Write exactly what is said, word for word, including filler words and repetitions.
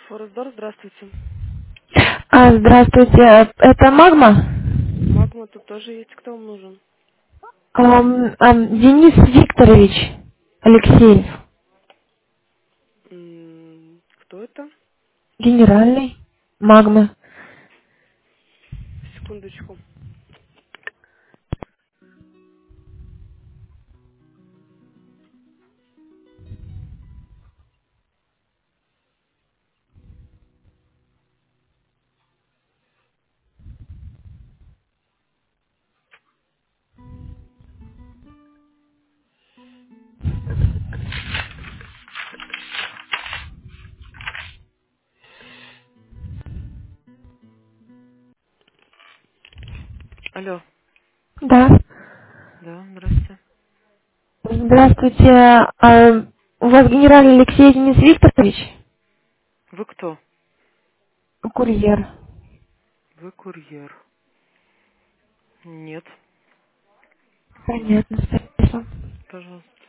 Форестдор, здравствуйте. А, здравствуйте, это Магма? Магма тут тоже есть, кто вам нужен? Ам, ам, Денис Викторович Алексеев, М, Кто это? генеральный Магмы. Секундочку. Алло. Да. Да, здрасте. Здравствуйте, а, у вас генеральный Алексей Денис Викторович? Вы кто? Курьер. Вы курьер. Нет. Понятно, спасибо. Пожалуйста.